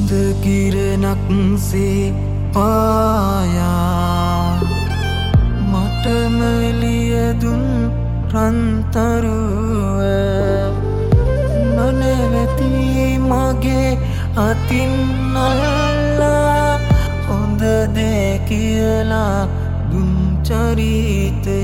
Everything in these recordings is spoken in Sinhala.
සුන්ද කිරණක්සේ පායා මටම එළියදුන් රන්තරුව නොනැවති මගේ අතින් අල්ලා හොඳ දේ කියලා දුන් චරිතය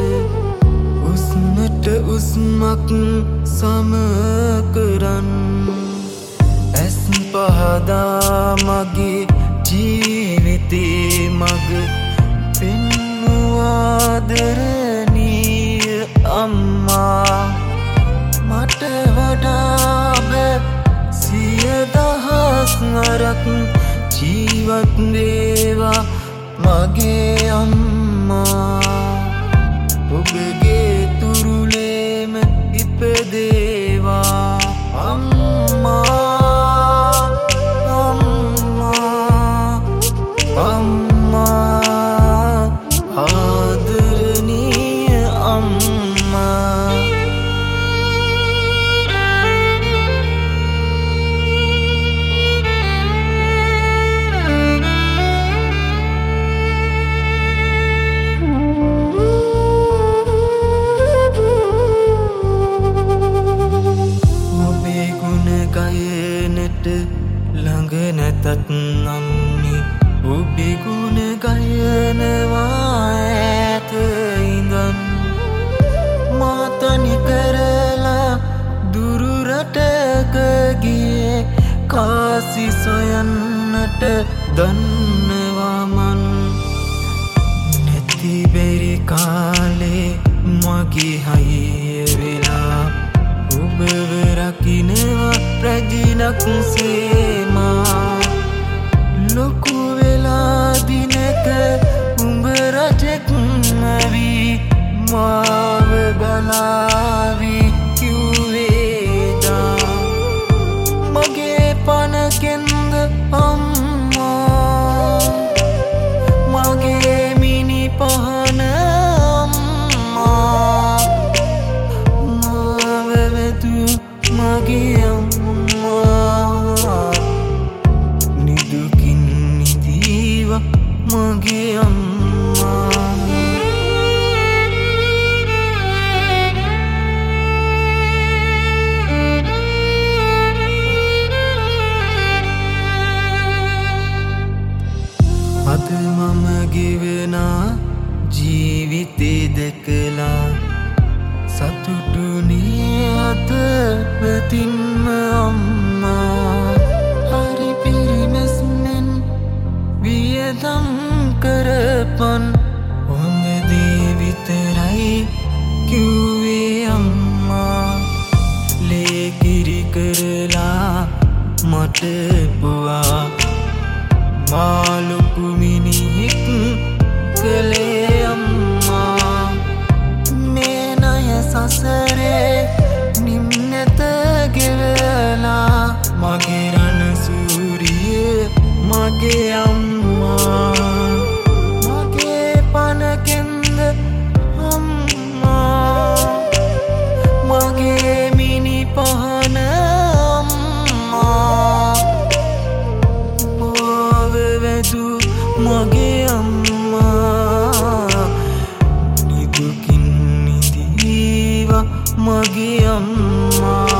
උස්මට උස්මක් සම කරන් ඇස් පහදා මගේ ජීවිතේ මග පෙන්වූ ආදරණීය අම්මා මට වඩා සිය දහස් නරක් ජීවත් වේවා මගේ අම්මා ඔබගේ තුරුලේම ඉපදේවා අම්මා ආදරණීය අම්මා ඔබේ ගුණ ගයනට ළඟ නැතත් නම්නි ඔබේ ගුණ ගයනවා ඈත ඉඳන් මා තනි කරලා දුරු රටක ගියේ කාසි සොයන්නට දන්නවා මන් නැති බැරි කාලේ මගේ හයිය වෙලා ඔබව රකින්නවා රැජිනක් සේමා ලොකු වෙලා දිනක උඹ රජෙක් වී මාව බලාවි කිව්වේදා මගේ පනකෙන්ද අම්මා මගේ මිනි පහන අම්මා මාව වැදු මගේ අම්මා නිදුකින් නිදීවා මගේ අම්මා අද මම ගෙවනා ජීවිතේ දැකලා සතුටුනේ අතපතින්ම අම්මා හරි පිරිමැස්මෙන් වියදම් කරපන් හොඳ දේ විතරයි කිව්වේ අම්මා ලේ කිරි කරලා මට පුවා මා ලොකු මිනිහෙක් කළේ අම්මා මේ ණය සසරේ නිම්නත ගෙවලා මගේ රණ සූරිය මගේ අම්මා මගේ පනකෙන්ද අම්මා මගේ මිනි පහන අම්මා මගේ අම්මා නිදුකින් නිදීවා මගේ අම්මා